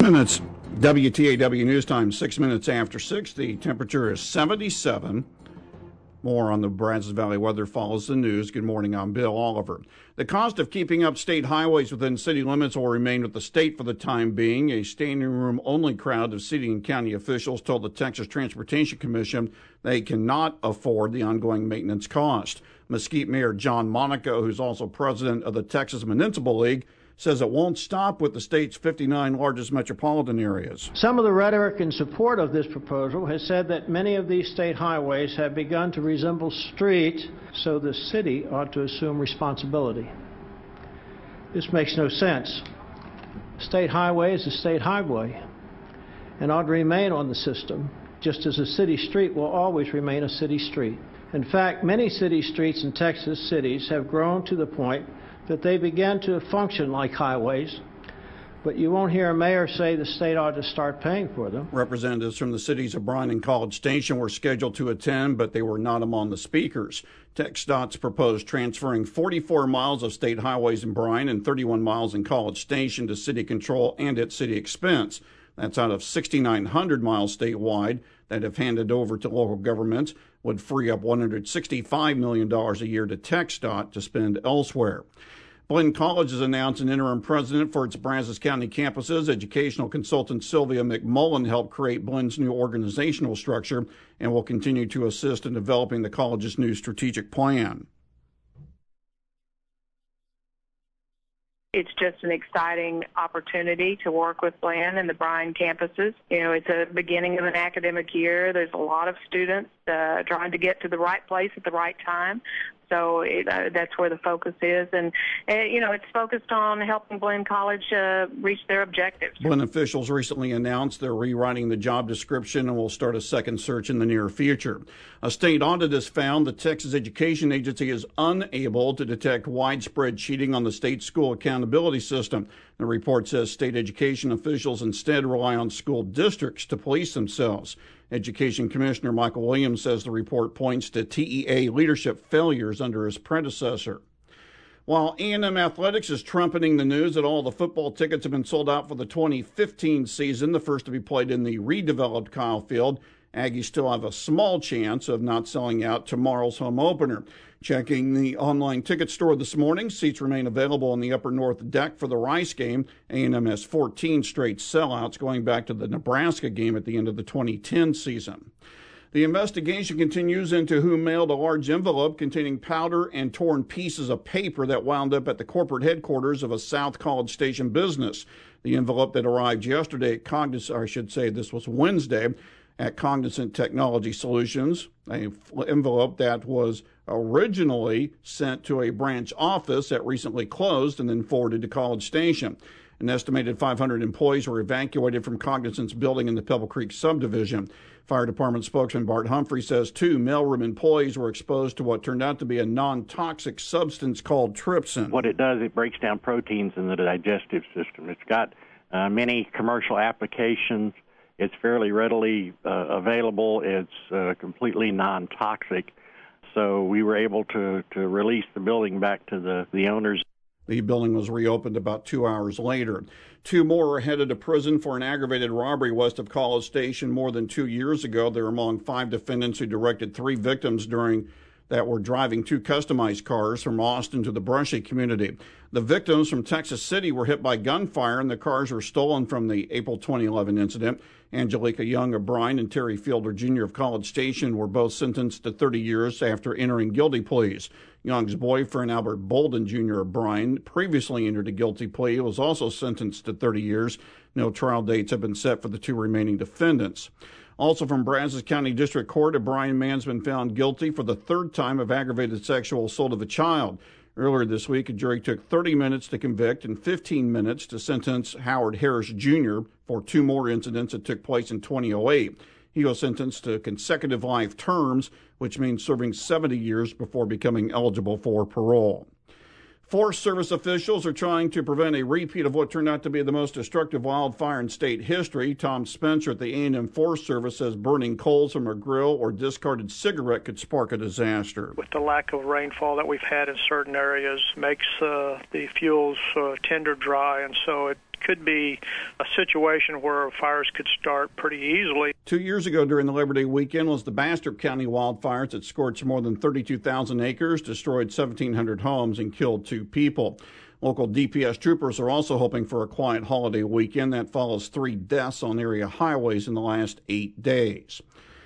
minutes. WTAW News Time, 6 minutes after 6. The temperature is 77. More on the Brazos Valley weather follows the news. Good morning, I'm Bill Oliver. The cost of keeping up state highways within city limits will remain with the state for the time being. A standing room only crowd of city and county officials told the Texas Transportation Commission they cannot afford the ongoing maintenance cost. Mesquite Mayor John Monaco, who's also president of the Texas Municipal League, says it won't stop with the state's 59 largest metropolitan areas. Some of the rhetoric in support of this proposal has said that many of these state highways have begun to resemble streets, so the city ought to assume responsibility. This makes no sense. A state highway is a state highway and ought to remain on the system, just as a city street will always remain a city street. In fact, many city streets in Texas cities have grown to the point that they began to function like highways, but you won't hear a mayor say the state ought to start paying for them. Representatives from the cities of Bryan and College Station were scheduled to attend, but they were not among the speakers. TxDOT's proposed transferring 44 miles of state highways in Bryan and 31 miles in College Station to city control and at city expense. That's out of 6,900 miles statewide that, if handed over to local governments, would free up $165 million a year to TxDOT to spend elsewhere. Blinn College has announced an interim president for its Brazos County campuses. Educational consultant Sylvia McMullen helped create Blinn's new organizational structure and will continue to assist in developing the college's new strategic plan. It's just an exciting opportunity to work with Blinn and the Bryan campuses. You know, it's a beginning of an academic year. There's a lot of students trying to get to the right place at the right time. So that's where the focus is. And it's focused on helping Blinn College reach their objectives. Blinn officials recently announced they're rewriting the job description and will start a second search in the near future. A state audit has found the Texas Education Agency is unable to detect widespread cheating on the state school accountability system. The report says state education officials instead rely on school districts to police themselves. Education Commissioner Michael Williams says the report points to TEA leadership failures under his predecessor. While A&M Athletics is trumpeting the news that all the football tickets have been sold out for the 2015 season, the first to be played in the redeveloped Kyle Field, Aggies still have a small chance of not selling out tomorrow's home opener. Checking the online ticket store this morning, seats remain available on the upper north deck for the Rice game. A&M has 14 straight sellouts going back to the Nebraska game at the end of the 2010 season. The investigation continues into who mailed a large envelope containing powder and torn pieces of paper that wound up at the corporate headquarters of a South College Station business. The envelope that arrived yesterday at Cognizant, or I should say this was Wednesday, at Cognizant Technology Solutions, an envelope that was originally sent to a branch office that recently closed and then forwarded to College Station. An estimated 500 employees were evacuated from Cognizant's building in the Pebble Creek subdivision. Fire Department spokesman Bart Humphrey says 2 mailroom employees were exposed to what turned out to be a non-toxic substance called trypsin. What it does, it breaks down proteins in the digestive system. It's got many commercial applications. It's fairly readily available. It's completely non-toxic. So we were able to release the building back to the owners. The building was reopened about 2 hours later. 2 more are headed to prison for an aggravated robbery west of College Station more than 2 years ago. They're among 5 defendants who directed 3 victims that were driving 2 customized cars from Austin to the Brushy community. The victims from Texas City were hit by gunfire, and the cars were stolen from the April 2011 incident. Angelica Young of Bryan and Terry Fielder Jr. of College Station were both sentenced to 30 years after entering guilty pleas. Young's boyfriend, Albert Bolden Jr. of Bryan, previously entered a guilty plea, was also sentenced to 30 years. No trial dates have been set for the 2 remaining defendants. Also from Brazos County District Court, a Bryan man's been found guilty for the 3rd time of aggravated sexual assault of a child. Earlier this week, a jury took 30 minutes to convict and 15 minutes to sentence Howard Harris Jr. for 2 more incidents that took place in 2008. He was sentenced to consecutive life terms, which means serving 70 years before becoming eligible for parole. Forest Service officials are trying to prevent a repeat of what turned out to be the most destructive wildfire in state history. Tom Spencer at the A&M Forest Service says burning coals from a grill or discarded cigarette could spark a disaster. With the lack of rainfall that we've had in certain areas, makes the fuels tender dry, and so it could be a situation where fires could start pretty easily. 2 years ago during the Labor Day weekend was the Bastrop County wildfires that scorched more than 32,000 acres, destroyed 1,700 homes, and killed 2 people. Local DPS troopers are also hoping for a quiet holiday weekend that follows 3 deaths on area highways in the last 8 days.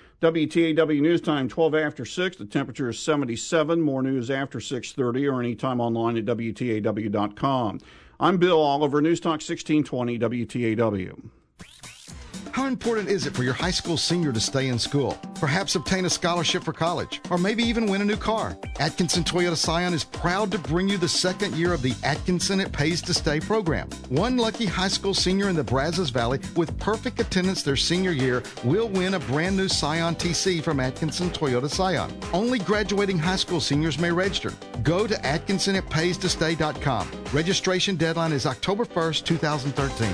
WTAW News Time, 12 after 6. The temperature is 77. More news after 6:30 or anytime online at WTAW.com. I'm Bill Oliver, News Talk 1620 WTAW. How important is it for your high school senior to stay in school? Perhaps obtain a scholarship for college, or maybe even win a new car. Atkinson Toyota Scion is proud to bring you the second year of the Atkinson It Pays to Stay program. One lucky high school senior in the Brazos Valley with perfect attendance their senior year will win a brand new Scion TC from Atkinson Toyota Scion. Only graduating high school seniors may register. Go to AtkinsonItPaysToStay.com. Registration deadline is October 1st, 2013.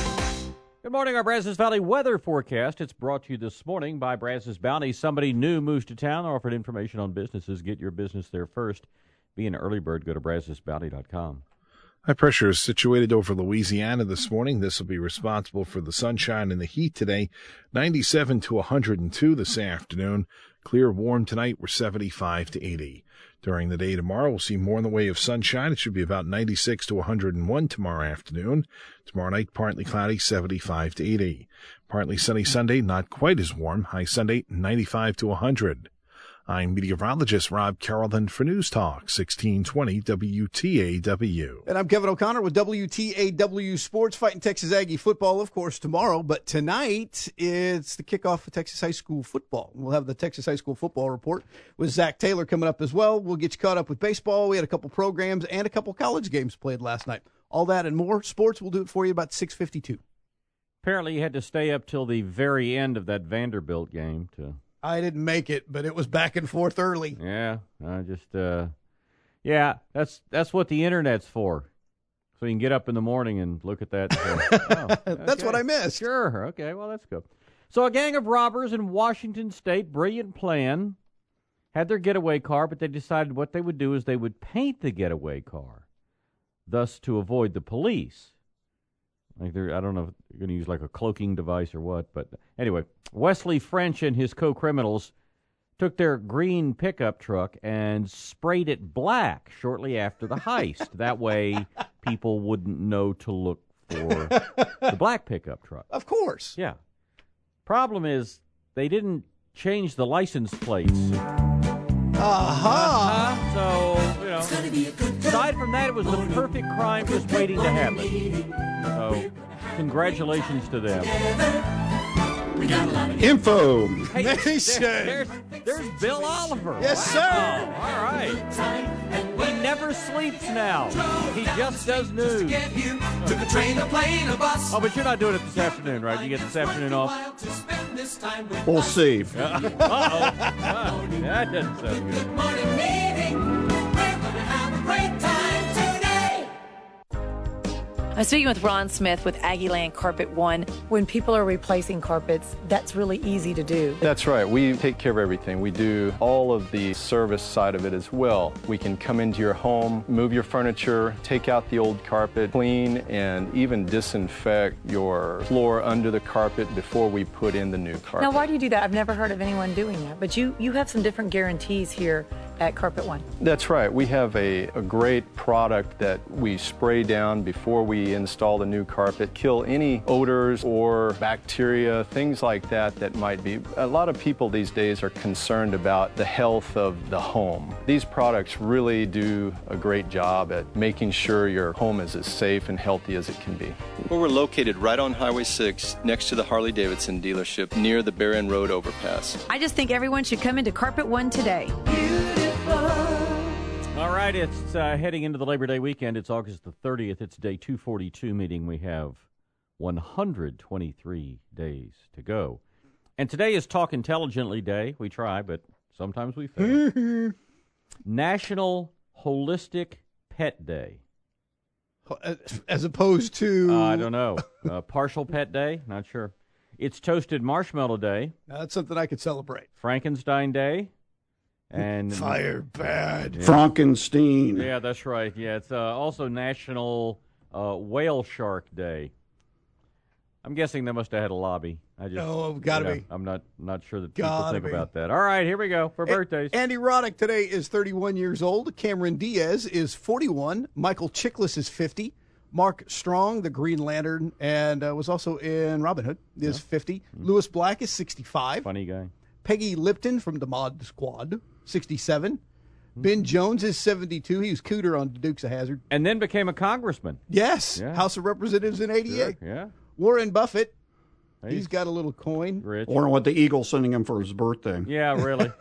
Good morning, our Brazos Valley weather forecast. It's brought to you this morning by Brazos Bounty. Somebody new moves to town, offered information on businesses. Get your business there first. Be an early bird. Go to BrazosBounty.com. High pressure is situated over Louisiana this morning. This will be responsible for the sunshine and the heat today. 97 to 102 this afternoon. Clear, warm tonight. We're 75 to 80. During the day tomorrow, we'll see more in the way of sunshine. It should be about 96 to 101 tomorrow afternoon. Tomorrow night, partly cloudy, 75 to 80. Partly sunny Sunday, not quite as warm. High Sunday, 95 to 100. I'm meteorologist Rob Carrollton for News Talk 1620 WTAW. And I'm Kevin O'Connor with WTAW Sports, fighting Texas Aggie football, of course, tomorrow. But tonight, it's the kickoff of Texas high school football. We'll have the Texas high school football report with Zach Taylor coming up as well. We'll get you caught up with baseball. We had a couple programs and a couple college games played last night. All that and more. Sports, we'll do it for you about 6:52. Apparently you had to stay up till the very end of that Vanderbilt game to... I didn't make it, but it was back and forth early. Yeah, that's what the Internet's for. So you can get up in the morning and look at that. And say, oh, okay. That's what I missed. Sure, okay, well, that's good. So a gang of robbers in Washington State, brilliant plan, had their getaway car, but they decided what they would do is they would paint the getaway car, thus to avoid the police. Like I don't know if they're going to use like a cloaking device or what, but anyway, Wesley French and his co-criminals took their green pickup truck and sprayed it black shortly after the heist. That way, people wouldn't know to look for the black pickup truck. Of course. Yeah. Problem is, they didn't change the license plates. So, you know, aside from that, it was the perfect crime just waiting to happen. So, congratulations to them. Info. Hey, there's Bill Oliver. Yes, sir. Oh, all right. He never sleeps now. He just does news. Oh, but you're not doing it this afternoon, right? You get this afternoon off? We'll see. Uh-oh. That doesn't sound good. Morning meeting. We're going to have a great time today. I'm speaking with Ron Smith with Aggieland Carpet One. When people are replacing carpets, that's really easy to do. That's right. We take care of everything. We do all of the service side of it as well. We can come into your home, move your furniture, take out the old carpet, clean, and even disinfect your floor under the carpet before we put in the new carpet. Now, why do you do that? I've never heard of anyone doing that. But you have some different guarantees here at Carpet One. That's right. We have a great product that we spray down before we install the new carpet, kill any odors or bacteria, things like that that might be. A lot of people these days are concerned about the health of the home. These products really do a great job at making sure your home is as safe and healthy as it can be. Well, we're located right on Highway 6 next to the Harley-Davidson dealership near the Bear End Road overpass. I just think everyone should come into Carpet One today. All right, it's heading into the Labor Day weekend. It's August the 30th. It's day 242, meaning we have 123 days to go. And today is Talk Intelligently Day. We try, but sometimes we fail. National Holistic Pet Day. As opposed to... I don't know. Partial Pet Day? Not sure. It's Toasted Marshmallow Day. That's something I could celebrate. Frankenstein Day. And Fire bad. Yeah. Frankenstein. Yeah, that's right. Yeah, it's also National Whale Shark Day. I'm guessing they must have had a lobby. Gotta be. I'm not sure that people think about that. All right, here we go for birthdays. Andy Roddick today is 31 years old. Cameron Diaz is 41. Michael Chiklis is 50. Mark Strong, the Green Lantern, and was also in Robin Hood, is 50. Lewis Black is 65. Funny guy. Peggy Lipton from the Mod Squad, 67. Ben Jones is 72. He was Cooter on Dukes of Hazzard. And then became a congressman. Yes. Yeah. House of Representatives in 88. Sure, yeah. Warren Buffett. He's got a little coin. Rich. Or what the Eagles sending him for his birthday. Yeah, really.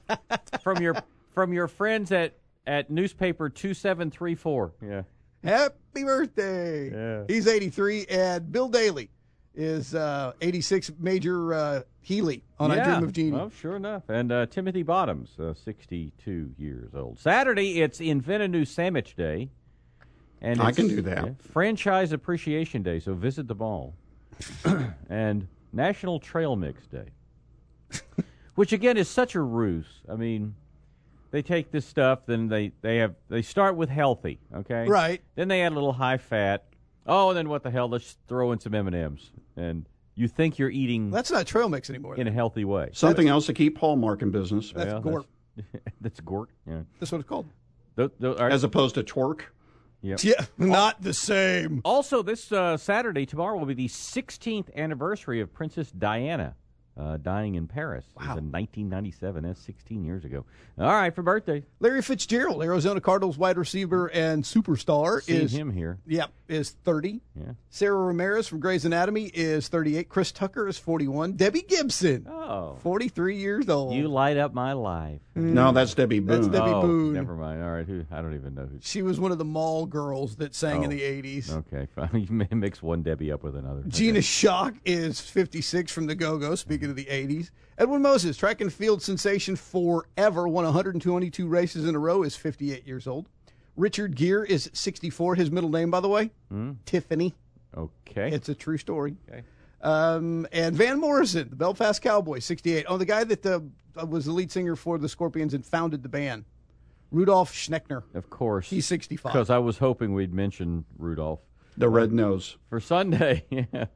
from your friends at newspaper 2734. Yeah. Happy birthday. Yeah. He's 83. And Bill Daly is 86. Major Healy on I Dream of Jeannie. Well, sure enough. And Timothy Bottoms, 62 years old. Saturday, it's Invent a New Sandwich Day. And I can do that. Yeah, Franchise Appreciation Day, so visit the mall. And National Trail Mix Day. Which, again, is such a ruse. I mean, they take this stuff, then they start with healthy, okay? Right. Then they add a little high fat. Oh, and then what the hell? Let's throw in some M&Ms. And you think you're eating... That's not trail mix anymore. In a healthy way. Something else to keep Hallmark in business. That's Gort. That's Gort, yeah. That's what it's called. As opposed to twerk. Yep. Yeah, not the same. Also, this Saturday, tomorrow, will be the 16th anniversary of Princess Diana dying in Paris. Wow. It was in 1997. That's 16 years ago. All right, for birthday. Larry Fitzgerald, Arizona Cardinals wide receiver and superstar. Seen him here. Yep, is 30. Yeah. Sarah Ramirez from Grey's Anatomy is 38. Chris Tucker is 41. Debbie Gibson, 43 years old. You light up my life. No, that's Debbie Boone. That's Debbie Boone. Never mind. All right, I don't even know who. She was one of the mall girls that sang in the 80s. Okay, fine. You mix one Debbie up with another. Gina Schock is 56 from the Go-Go, speaking of the 80s. Edwin Moses, track and field sensation forever, won 122 races in a row, is 58 years old. Richard Gere is 64. His middle name, by the way, Tiffany. Okay. It's a true story. Okay. And Van Morrison, the Belfast Cowboys, 68. Oh, the guy that was the lead singer for the Scorpions and founded the band. Rudolph Schneckner. Of course. He's 65. Because I was hoping we'd mention Rudolph. The red nose. For Sunday. Yeah.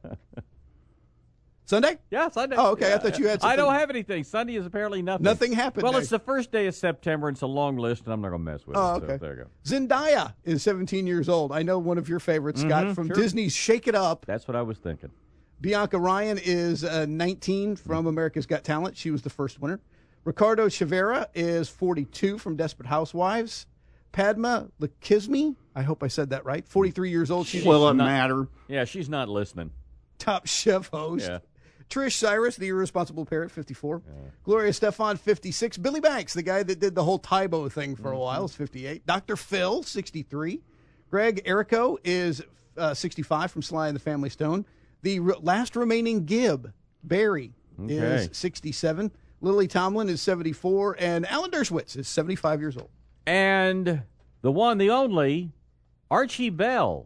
Sunday? Yeah, Sunday. Oh, okay. Yeah. I thought you had something. I don't have anything. Sunday is apparently nothing. Nothing happened. Well, Dave. it's the first day of September, and it's a long list, and I'm not going to mess with it. Oh, okay. So there you go. Zendaya is 17 years old. I know one of your favorites, Scott, from sure. Disney's Shake It Up. That's what I was thinking. Bianca Ryan is 19 from America's Got Talent. She was the first winner. Ricardo Chavera is 42 from Desperate Housewives. Padma Lakshmi, I hope I said that right, 43 years old. She's Will it matter? Yeah, she's not listening. Top Chef host. Yeah. Trish Cyrus, the irresponsible parrot, 54. Gloria Stefan, 56. Billy Banks, the guy that did the whole Tybo thing for a while, is 58. Dr. Phil, 63. Greg Errico is 65 from Sly and the Family Stone. The last remaining Gib, Barry, is 67. Lily Tomlin is 74. And Alan Dershowitz is 75 years old. And the one, the only, Archie Bell.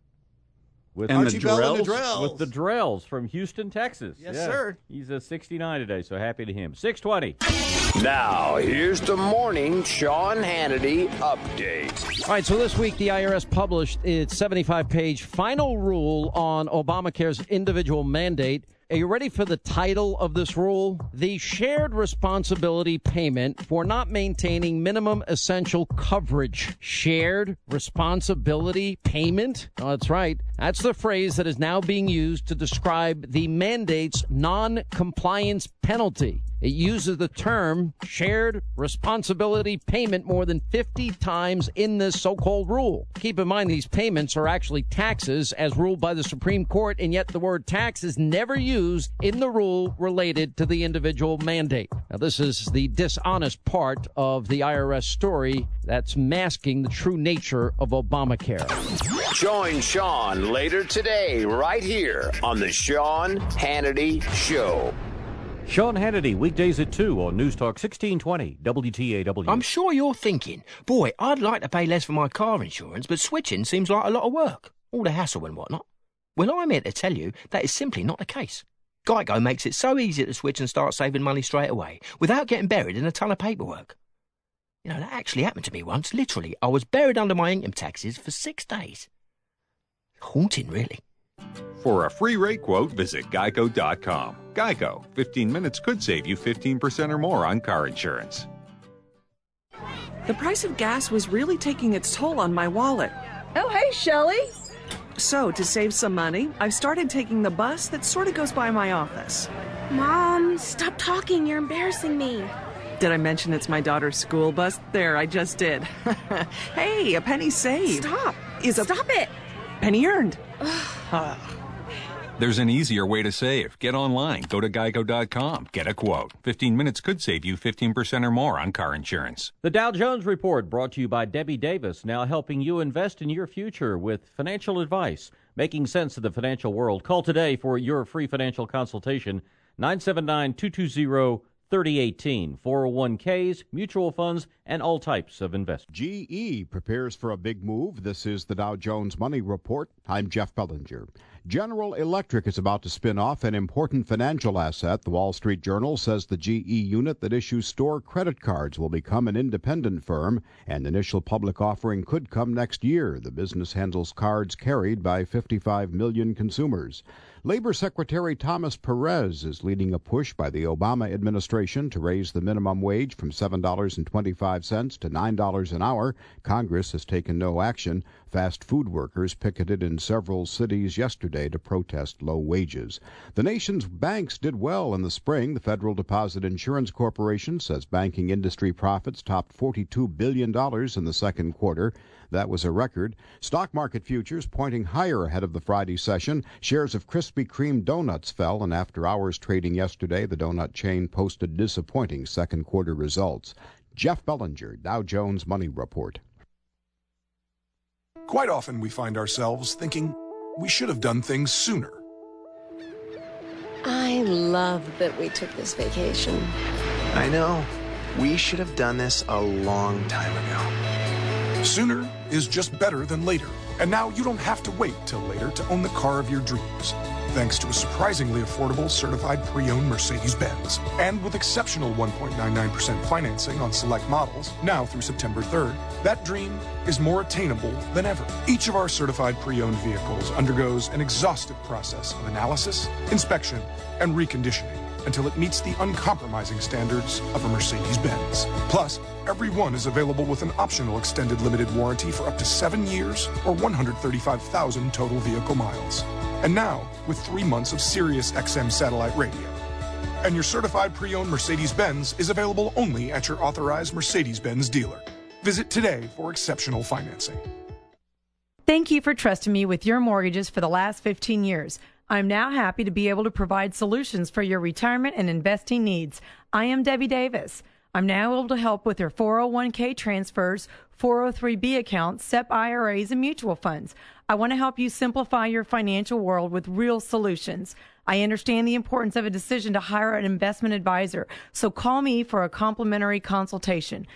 With Archie Bell and the Drells. With the Drells from Houston, Texas. Yes, sir. He's 69 today, so happy to him. 6:20. Now, here's the morning Sean Hannity update. All right, so this week the IRS published its 75-page final rule on Obamacare's individual mandate. Are you ready for the title of this rule? The shared responsibility payment for not maintaining minimum essential coverage. Shared responsibility payment? Oh, that's right. That's the phrase that is now being used to describe the mandate's non-compliance penalty. It uses the term shared responsibility payment more than 50 times in this so-called rule. Keep in mind these payments are actually taxes as ruled by the Supreme Court, and yet the word tax is never used in the rule related to the individual mandate. Now, this is the dishonest part of the IRS story that's masking the true nature of Obamacare. Join Sean later today right here on the Sean Hannity Show. Sean Hannity, weekdays at 2 on News Talk 1620 WTAW. I'm sure you're thinking, boy, I'd like to pay less for my car insurance, but switching seems like a lot of work. All the hassle and whatnot. Well, I'm here to tell you that is simply not the case. Geico makes it so easy to switch and start saving money straight away, without getting buried in a ton of paperwork. You know, that actually happened to me once. Literally, I was buried under my income taxes for 6 days. Haunting, really. For a free rate quote, visit geico.com. Geico. 15 minutes could save you 15% or more on car insurance. The price of gas was really taking its toll on my wallet. Oh, hey, Shelley. So, to save some money, I've started taking the bus that sort of goes by my office. Mom, stop talking. You're embarrassing me. Did I mention it's my daughter's school bus? There, I just did. Hey, a penny saved. Stop it. Penny earned. There's an easier way to save. Get online. Go to geico.com. Get a quote. 15 minutes could save you 15% or more on car insurance. The Dow Jones Report brought to you by Debbie Davis, now helping you invest in your future with financial advice, making sense of the financial world. Call today for your free financial consultation, 979-220-3018. 401ks, mutual funds, and all types of investments. GE prepares for a big move. This is the Dow Jones Money Report. I'm Jeff Bellinger. General Electric is about to spin off an important financial asset. The Wall Street Journal says the GE unit that issues store credit cards will become an independent firm, and initial public offering could come next year. The business handles cards carried by 55 million consumers. Labor Secretary Thomas Perez is leading a push by the Obama administration to raise the minimum wage from $7.25 to $9 an hour. Congress has taken no action. Fast food workers picketed in several cities yesterday to protest low wages. The nation's banks did well in the spring. The Federal Deposit Insurance Corporation says banking industry profits topped $42 billion in the second quarter. That was a record. Stock market futures pointing higher ahead of the Friday session. Shares of Krispy Kreme donuts fell, and after hours trading yesterday, the donut chain posted disappointing second quarter results. Jeff Bellinger, Dow Jones Money Report. Quite often we find ourselves thinking we should have done things sooner. I love that we took this vacation. I know. We should have done this a long time ago. Sooner is just better than later. And now you don't have to wait till later to own the car of your dreams. Thanks to a surprisingly affordable certified pre-owned Mercedes-Benz. And with exceptional 1.99% financing on select models, now through September 3rd, that dream is more attainable than ever. Each of our certified pre-owned vehicles undergoes an exhaustive process of analysis, inspection, and reconditioning until it meets the uncompromising standards of a Mercedes-Benz. Plus, every one is available with an optional extended limited warranty for up to 7 years or 135,000 total vehicle miles. And now, with 3 months of Sirius XM satellite radio. And your certified pre-owned Mercedes-Benz is available only at your authorized Mercedes-Benz dealer. Visit today for exceptional financing. Thank you for trusting me with your mortgages for the last 15 years. I'm now happy to be able to provide solutions for your retirement and investing needs. I am Debbie Davis. I'm now able to help with your 401k transfers, 403b accounts, SEP IRAs, and mutual funds. I want to help you simplify your financial world with real solutions. I understand the importance of a decision to hire an investment advisor, so call me for a complimentary consultation.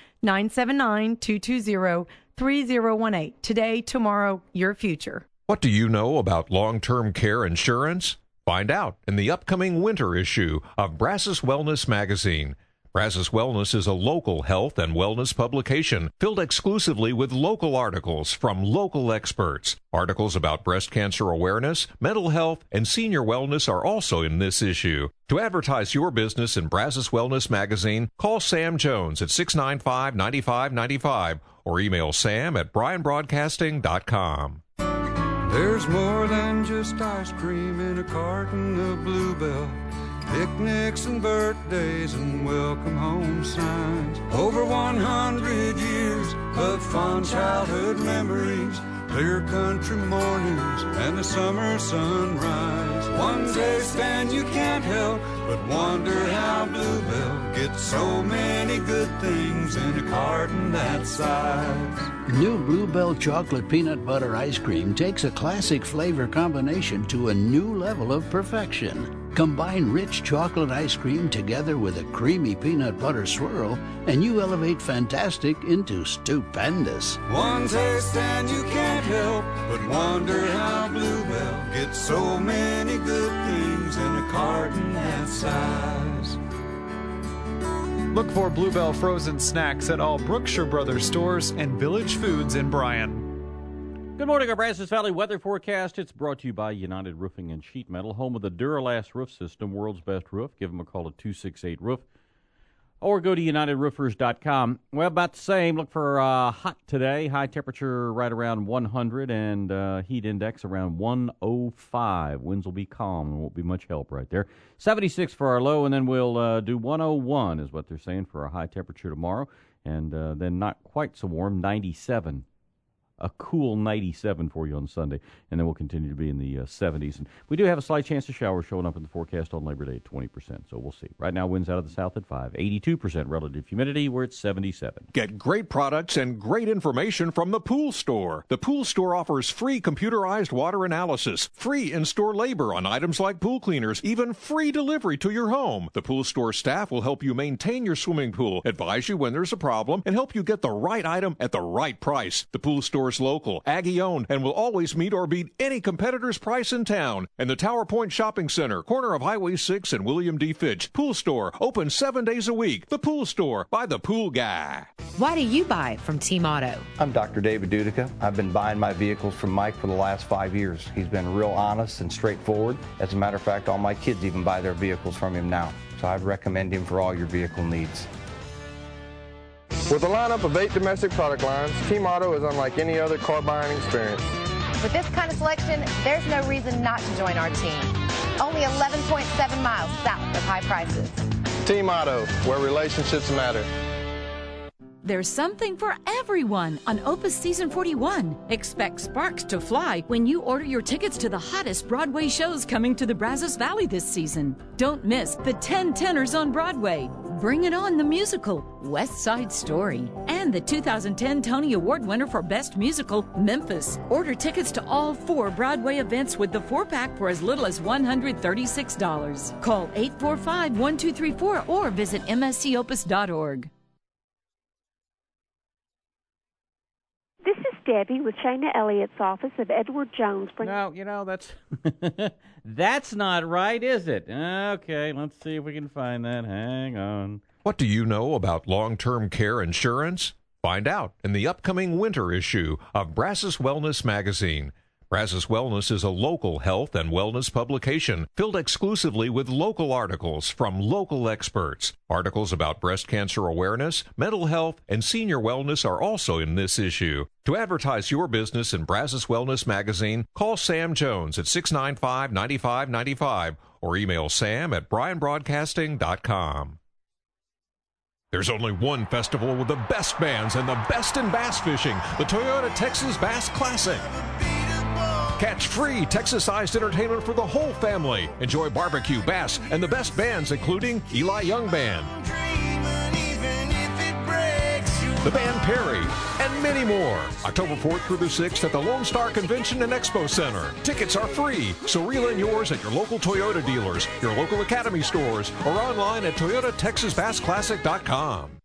979-220-3018. Today, tomorrow, your future. What do you know about long-term care insurance? Find out in the upcoming winter issue of Brazos Wellness Magazine. Brazos Wellness is a local health and wellness publication filled exclusively with local articles from local experts. Articles about breast cancer awareness, mental health, and senior wellness are also in this issue. To advertise your business in Brazos Wellness Magazine, call Sam Jones at 695-9595 or email sam@bryanbroadcasting.com. There's more than just ice cream in a carton of Bluebell. Picnics and birthdays and welcome home signs. Over 100 years of fond childhood memories. Clear country mornings and the summer sunrise. One taste and you can't help but wonder how Bluebell gets so many good things in a carton that size. New Bluebell chocolate peanut butter ice cream takes a classic flavor combination to a new level of perfection. Combine rich chocolate ice cream together with a creamy peanut butter swirl, and you elevate fantastic into stupendous. One taste and you can't help but wonder how Bluebell gets so many good things in a carton that size. Look for Bluebell frozen snacks at all Brookshire Brothers stores and Village Foods in Bryan. Good morning, our Brazos Valley weather forecast. It's brought to you by United Roofing and Sheet Metal, home of the Duralast roof system, world's best roof. Give them a call at 268-ROOF or go to UnitedRoofers.com. Well, about the same. Look for hot today. High temperature right around 100 and heat index around 105. Winds will be calm and won't be much help right there. 76 for our low, and then we'll do 101 is what they're saying for our high temperature tomorrow. And then not quite so warm, 97. A cool 97 for you on Sunday, and then we'll continue to be in the 70s. And we do have a slight chance of showers showing up in the forecast on Labor Day at 20%, so we'll see. Right now, winds out of the south at 5, 82% relative humidity. We're at 77. Get great products and great information from the Pool Store. The Pool Store offers free computerized water analysis, free in-store labor on items like pool cleaners, even free delivery to your home. The Pool Store staff will help you maintain your swimming pool, advise you when there's a problem, and help you get the right item at the right price. The Pool Store local, Aggie-owned, and will always meet or beat any competitor's price in town. And the Tower Point Shopping Center, corner of Highway 6 and William D. Fitch. Pool Store, open 7 days a week. The Pool Store, by the pool guy. Why do you buy from Team Auto? I'm Dr. David Dudica. I've been buying my vehicles from Mike for the last 5 years. He's been real honest and straightforward. As a matter of fact, all my kids even buy their vehicles from him now. So I'd recommend him for all your vehicle needs. With a lineup of 8 domestic product lines, Team Auto is unlike any other car buying experience. With this kind of selection, there's no reason not to join our team. Only 11.7 miles south of high prices. Team Auto, where relationships matter. There's something for everyone on Opus Season 41. Expect sparks to fly when you order your tickets to the hottest Broadway shows coming to the Brazos Valley this season. Don't miss the 10 Tenors on Broadway, Bring It On the Musical, West Side Story, and the 2010 Tony Award winner for Best Musical, Memphis. Order tickets to all 4 Broadway events with the 4-pack for as little as $136. Call 845-1234 or visit mscopus.org. This is Debbie with Shana Elliott's office of Edward Jones. No, that's that's not right, is it? Okay, let's see if we can find that. Hang on. What do you know about long-term care insurance? Find out in the upcoming winter issue of Brazos Wellness Magazine. Brazos Wellness is a local health and wellness publication filled exclusively with local articles from local experts. Articles about breast cancer awareness, mental health, and senior wellness are also in this issue. To advertise your business in Brazos Wellness Magazine, call Sam Jones at 695-9595 or email sam@bryanbroadcasting.com. There's only one festival with the best bands and the best in bass fishing, the Toyota Texas Bass Classic. Catch free Texas-sized entertainment for the whole family. Enjoy barbecue, bass, and the best bands, including Eli Young Band, the band Perry, and many more. October 4th through the 6th at the Lone Star Convention and Expo Center. Tickets are free, so reel in yours at your local Toyota dealers, your local Academy stores, or online at ToyotaTexasBassClassic.com.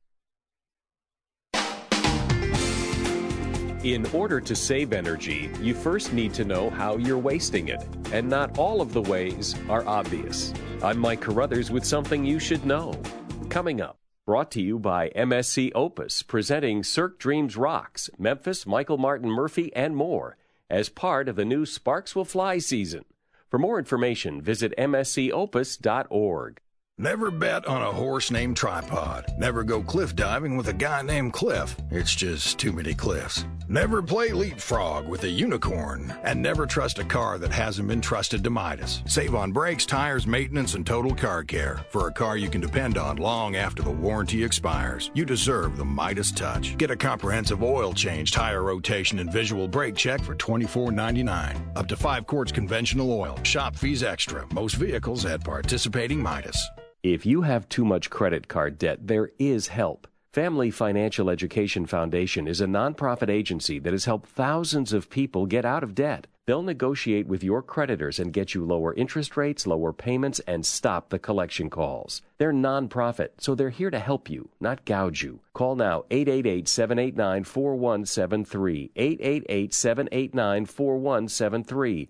In order to save energy, you first need to know how you're wasting it, and not all of the ways are obvious. I'm Mike Carruthers with something you should know. Coming up, brought to you by MSC Opus, presenting Cirque Dreams Rocks, Memphis, Michael Martin Murphey, and more, as part of the new Sparks Will Fly season. For more information, visit mscopus.org. Never bet on a horse named Tripod. Never go cliff diving with a guy named Cliff. It's just too many cliffs. Never play leapfrog with a unicorn. And never trust a car that hasn't been trusted to Midas. Save on brakes, tires, maintenance, and total car care. For a car you can depend on long after the warranty expires. You deserve the Midas touch. Get a comprehensive oil change, tire rotation, and visual brake check for $24.99. Up to 5 quarts conventional oil. Shop fees extra. Most vehicles at participating Midas. If you have too much credit card debt, there is help. Family Financial Education Foundation is a nonprofit agency that has helped thousands of people get out of debt. They'll negotiate with your creditors and get you lower interest rates, lower payments, and stop the collection calls. They're nonprofit, so they're here to help you, not gouge you. Call now, 888-789-4173, 888-789-4173,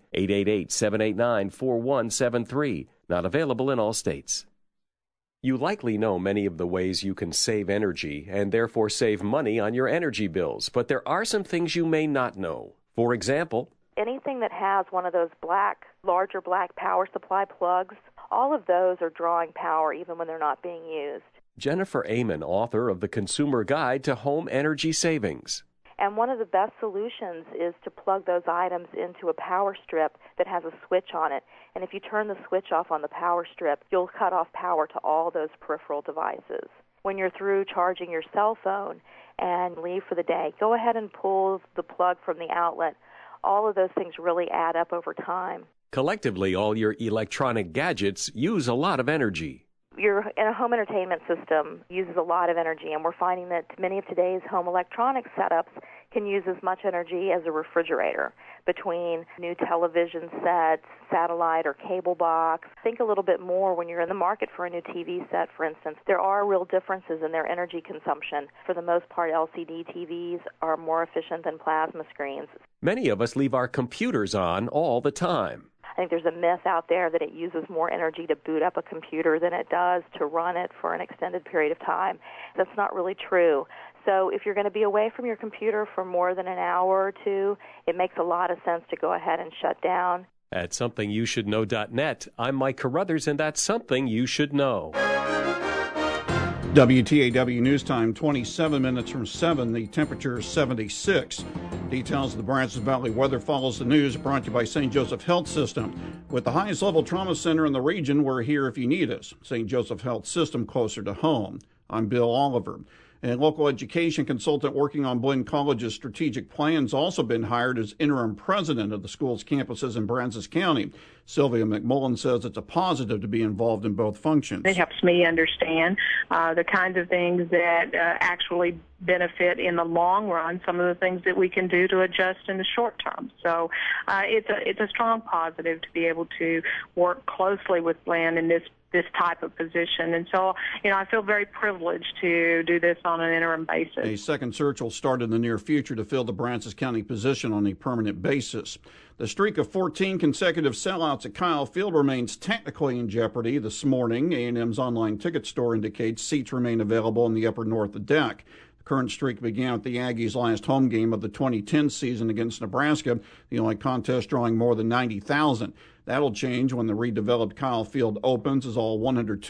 888-789-4173. Not available in all states. You likely know many of the ways you can save energy and therefore save money on your energy bills, but there are some things you may not know. For example, anything that has one of those larger black power supply plugs, all of those are drawing power even when they're not being used. Jennifer Amen, author of The Consumer Guide to Home Energy Savings. And one of the best solutions is to plug those items into a power strip that has a switch on it. And if you turn the switch off on the power strip, you'll cut off power to all those peripheral devices. When you're through charging your cell phone and leave for the day, go ahead and pull the plug from the outlet. All of those things really add up over time. Collectively, all your electronic gadgets use a lot of energy. Your home entertainment system uses a lot of energy, and we're finding that many of today's home electronic setups can use as much energy as a refrigerator. Between new television sets, satellite or cable box, think a little bit more when you're in the market for a new TV set, for instance. There are real differences in their energy consumption. For the most part, LCD TVs are more efficient than plasma screens. Many of us leave our computers on all the time. I think there's a myth out there that it uses more energy to boot up a computer than it does to run it for an extended period of time. That's not really true. So if you're going to be away from your computer for more than an hour or two, it makes a lot of sense to go ahead and shut down. At SomethingYouShouldKnow.net, I'm Mike Carruthers, and that's Something You Should Know. WTAW News Time, 27 minutes from 7. The temperature is 76. Details of the Brazos Valley weather follows the news, brought to you by St. Joseph Health System. With the highest level trauma center in the region, we're here if you need us. St. Joseph Health System, closer to home. I'm Bill Oliver. A local education consultant working on Blinn College's strategic plans also been hired as interim president of the school's campuses in Brazos County. Sylvia McMullen says it's a positive to be involved in both functions. It helps me understand the kinds of things that actually benefit in the long run, some of the things that we can do to adjust in the short term. So it's a strong positive to be able to work closely with Blinn in this type of position. And so, I feel very privileged to do this on an interim basis. A second search will start in the near future to fill the Brazos County position on a permanent basis. The streak of 14 consecutive sellouts at Kyle Field remains technically in jeopardy this morning. A&M's online ticket store indicates seats remain available in the upper north deck. The current streak began with the Aggies' last home game of the 2010 season against Nebraska, the only contest drawing more than 90,000. That'll change when the redeveloped Kyle Field opens, as all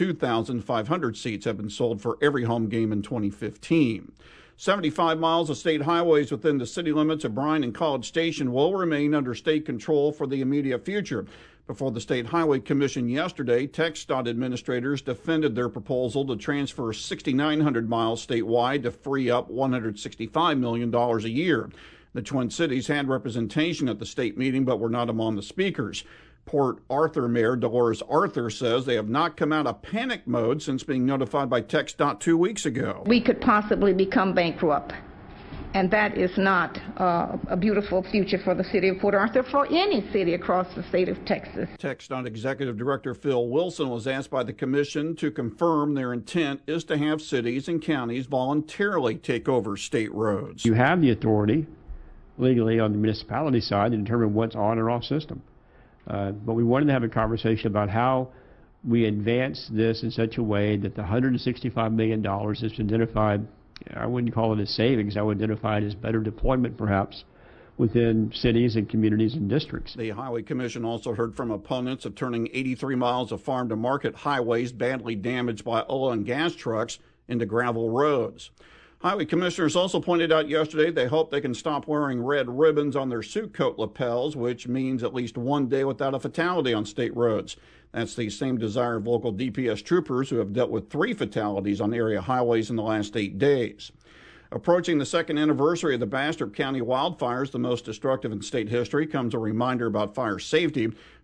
102,500 seats have been sold for every home game in 2015. 75 miles of state highways within the city limits of Bryan and College Station will remain under state control for the immediate future. Before the State Highway Commission yesterday, TxDOT administrators defended their proposal to transfer 6,900 miles statewide to free up $165 million a year. The Twin Cities had representation at the state meeting, but were not among the speakers. Port Arthur Mayor Dolores Arthur says they have not come out of panic mode since being notified by TxDOT 2 weeks ago. We could possibly become bankrupt, and that is not a beautiful future for the city of Port Arthur, for any city across the state of Texas. TxDOT Executive Director Phil Wilson was asked by the commission to confirm their intent is to have cities and counties voluntarily take over state roads. You have the authority legally on the municipality side to determine what's on or off system. But we wanted to have a conversation about how we advance this in such a way that the $165 million is identified. I wouldn't call it as savings. I would identify it as better deployment, perhaps, within cities and communities and districts. The Highway Commission also heard from opponents of turning 83 miles of farm-to-market highways badly damaged by oil and gas trucks into gravel roads. Highway commissioners also pointed out yesterday they hope they can stop wearing red ribbons on their suit coat lapels, which means at least one day without a fatality on state roads. That's the same desire of local DPS troopers who have dealt with 3 fatalities on area highways in the last 8 days. Approaching the second anniversary of the Bastrop County wildfires, the most destructive in state history, comes a reminder about fire safety.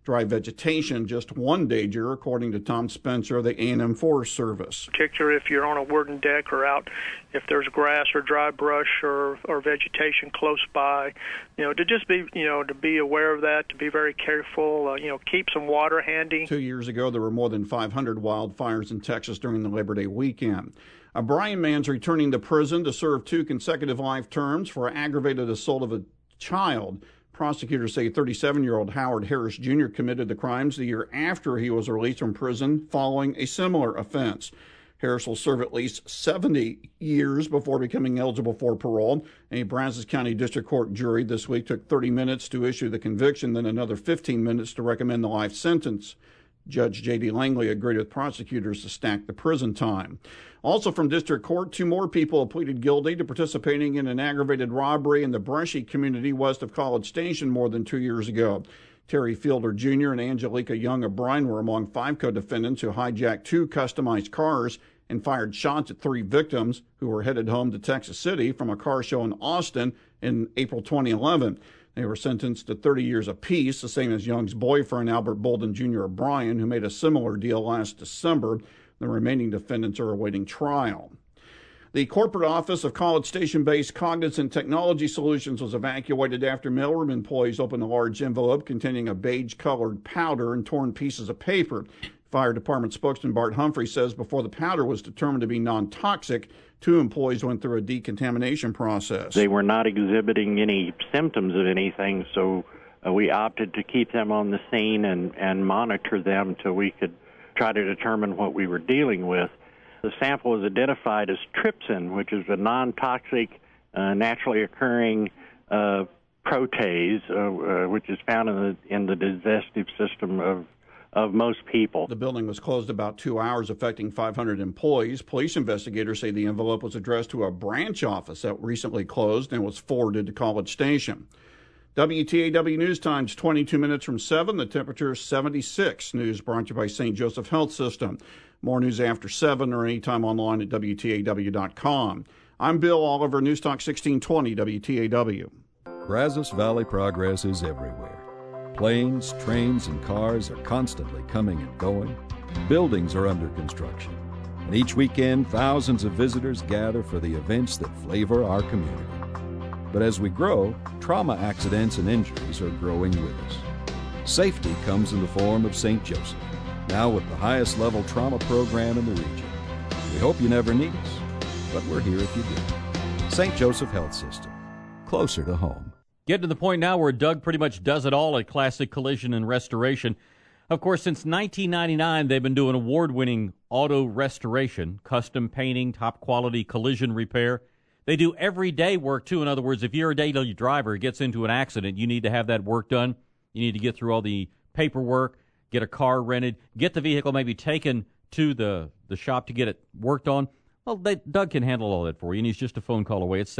Dry vegetation, just one danger, according to Tom Spencer of the A&M Forest Service. Particularly if you're on a wooden deck or out, if there's grass or dry brush or vegetation close by, to just be, to be aware of that, to be very careful, keep some water handy. 2 years ago, there were more than 500 wildfires in Texas during the Labor Day weekend. A Bryan man's returning to prison to serve 2 consecutive life terms for aggravated assault of a child. Prosecutors say 37-year-old Howard Harris Jr. committed the crimes the year after he was released from prison following a similar offense. Harris will serve at least 70 years before becoming eligible for parole. A Brazos County District Court jury this week took 30 minutes to issue the conviction, then another 15 minutes to recommend the life sentence. Judge J.D. Langley agreed with prosecutors to stack the prison time. Also from district court, 2 more people have pleaded guilty to participating in an aggravated robbery in the Bresci community west of College Station more than 2 years ago. Terry Fielder Jr. and Angelica Young of Bryan were among 5 co-defendants who hijacked 2 customized cars and fired shots at 3 victims who were headed home to Texas City from a car show in Austin in April 2011. They were sentenced to 30 years apiece, the same as Young's boyfriend, Albert Bolden Jr. of Bryan, who made a similar deal last December. The remaining defendants are awaiting trial. The corporate office of College Station-based Cognizant Technology Solutions was evacuated after mailroom employees opened a large envelope containing a beige-colored powder and torn pieces of paper. Fire Department spokesman Bart Humphrey says before the powder was determined to be non-toxic, 2 employees went through a decontamination process. They were not exhibiting any symptoms of anything, so we opted to keep them on the scene and monitor them till we could try to determine what we were dealing with. The sample was identified as trypsin, which is a non-toxic, naturally occurring protease, which is found in the digestive system of most people. The building was closed about 2 hours, affecting 500 employees. Police investigators say the envelope was addressed to a branch office that recently closed and was forwarded to College Station. WTAW News Times, 22 minutes from 7. The temperature is 76. News brought to you by St. Joseph Health System. More news after 7 or anytime online at WTAW.com. I'm Bill Oliver, News Talk 1620 WTAW. Brazos Valley progress is everywhere. Planes, trains, and cars are constantly coming and going. Buildings are under construction. And each weekend, thousands of visitors gather for the events that flavor our community. But as we grow, trauma accidents and injuries are growing with us. Safety comes in the form of St. Joseph, now with the highest level trauma program in the region. We hope you never need us, but we're here if you do. St. Joseph Health System, closer to home. Getting to the point now where Doug pretty much does it all at Classic Collision and Restoration. Of course, since 1999, they've been doing award-winning auto restoration, custom painting, top-quality collision repair. They do everyday work, too. In other words, if you're a daily driver who gets into an accident, you need to have that work done. You need to get through all the paperwork, get a car rented, get the vehicle maybe taken to the shop to get it worked on. Well, Doug can handle all that for you, and he's just a phone call away. It's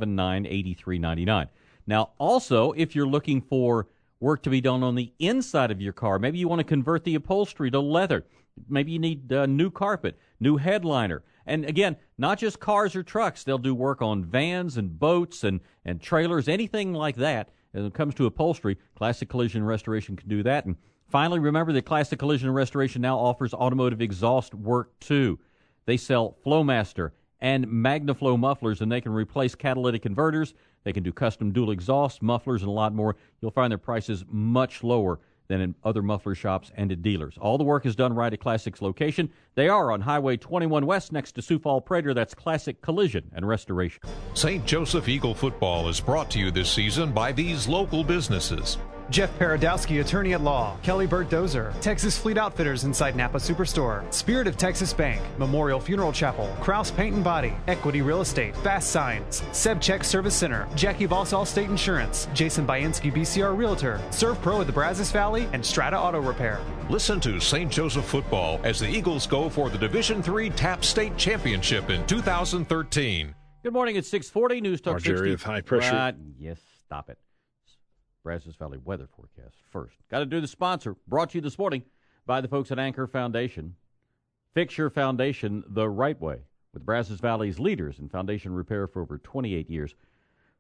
779-8399. Now, also, if you're looking for work to be done on the inside of your car, maybe you want to convert the upholstery to leather. Maybe you need new carpet, new headliner. And again, not just cars or trucks. They'll do work on vans and boats and trailers, anything like that. When it comes to upholstery, Classic Collision Restoration can do that. And finally, remember that Classic Collision Restoration now offers automotive exhaust work, too. They sell Flowmaster and MagnaFlow mufflers, and they can replace catalytic converters. They can do custom dual exhaust, mufflers, and a lot more. You'll find their prices much lower than in other muffler shops and at dealers. All the work is done right at Classic's location. They are on Highway 21 West next to Sioux Falls Prater. That's Classic Collision and Restoration. St. Joseph Eagle football is brought to you this season by these local businesses. Jeff Paradowski, attorney at law. Kelly Burt Dozer, Texas Fleet Outfitters inside Napa Superstore. Spirit of Texas Bank, Memorial Funeral Chapel, Kraus Paint and Body, Equity Real Estate, Fast Signs, SebCheck Service Center, Jackie Voss Allstate Insurance, Jason Bainski BCR Realtor, Serve Pro at the Brazos Valley, and Strata Auto Repair. Listen to St. Joseph football as the Eagles go for the Division III TAP State Championship in 2013. Good morning at 640 News Talk 60. Our area of high pressure. Yes, stop it. Brazos Valley weather forecast first. Got to do the sponsor. Brought to you this morning by the folks at Anchor Foundation. Fix your foundation the right way with Brazos Valley's leaders in foundation repair for over 28 years.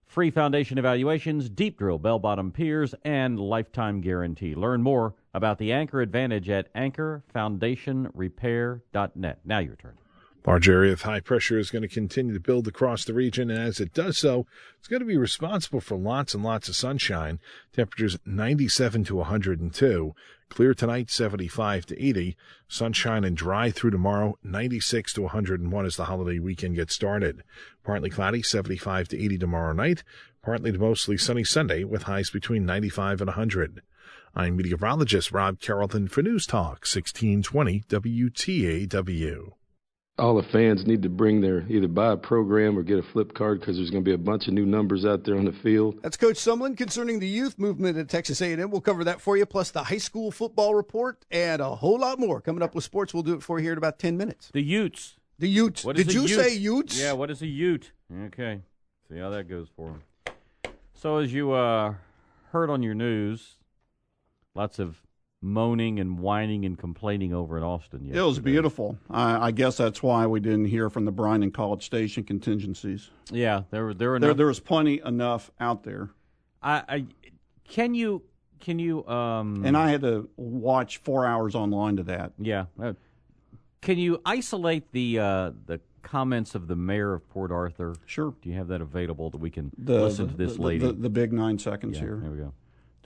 Free foundation evaluations, deep drill bell-bottom piers, and lifetime guarantee. Learn more about the Anchor Advantage at anchorfoundationrepair.net. Now your turn. Large area of high pressure is going to continue to build across the region, and as it does so, it's going to be responsible for lots and lots of sunshine. Temperatures 97 to 102. Clear tonight, 75 to 80. Sunshine and dry through tomorrow, 96 to 101 as the holiday weekend gets started. Partly cloudy, 75 to 80 tomorrow night. Partly to mostly sunny Sunday with highs between 95 and 100. I'm meteorologist Rob Carrollton for News Talk 1620 WTAW. All the fans need to bring their, either buy a program or get a flip card because there's going to be a bunch of new numbers out there on the field. That's Coach Sumlin concerning the youth movement at Texas A&M. We'll cover that for you, plus the high school football report and a whole lot more. Coming up with sports, we'll do it for you here in about 10 minutes. The Utes. The Utes. Did you say Utes? Yeah, what is a Ute? Okay, see how that goes for them. So as you heard on your news, lots of moaning and whining and complaining over in Austin yesterday. It was beautiful. I guess that's why we didn't hear from the Bryan and College Station contingencies. Yeah, there were enough. There was plenty enough out there. Can you and I had to watch 4 hours online to that. Yeah. Can you isolate the comments of the mayor of Port Arthur? Sure. Do you have that available that we can listen to this lady? The big 9 seconds here. There we go.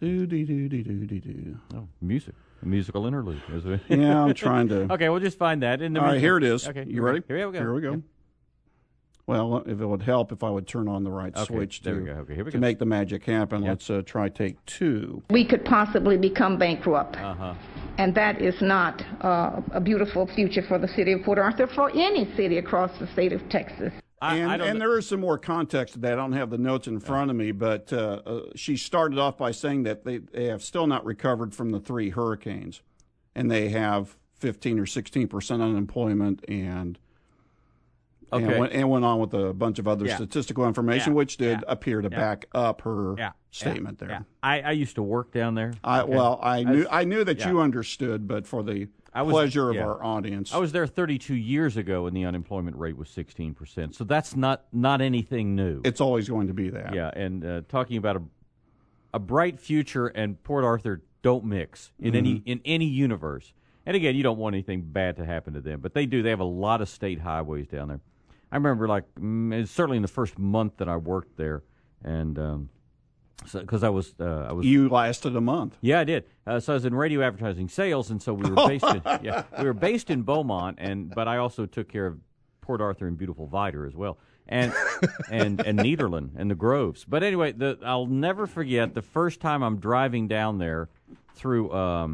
Do. Oh, music. A musical interlude. Yeah, I'm trying to. Okay, we'll just find that. All right, here it is. Okay, you ready? Here we go. Here we go. Okay. Well, if it would help if I would turn on the right switch there we go. Okay, here we to go. make the magic happen, let's try take 2. We could possibly become bankrupt. Uh-huh. And that is not a beautiful future for the city of Port Arthur, for any city across the state of Texas. And there is some more context to that. I don't have the notes in front of me, but she started off by saying that they have still not recovered from the 3 hurricanes, and they have 15 or 16% unemployment, and went on with a bunch of other statistical information, which did appear to back up her statement there. Yeah. I used to work down there. I knew that you understood, but for the pleasure of our audience. I was there 32 years ago, and the unemployment rate was 16%. So that's not anything new. It's always going to be that. Yeah, and talking about a bright future and Port Arthur don't mix in any universe. And again, you don't want anything bad to happen to them, but they do. They have a lot of state highways down there. I remember, certainly in the first month that I worked there, and because I was you lasted a month. Yeah, I did. So I was in radio advertising sales, and so we were based in Beaumont, but I also took care of Port Arthur and beautiful Vidor as well, and Nederland and the Groves. But anyway, I'll never forget the first time I'm driving down there through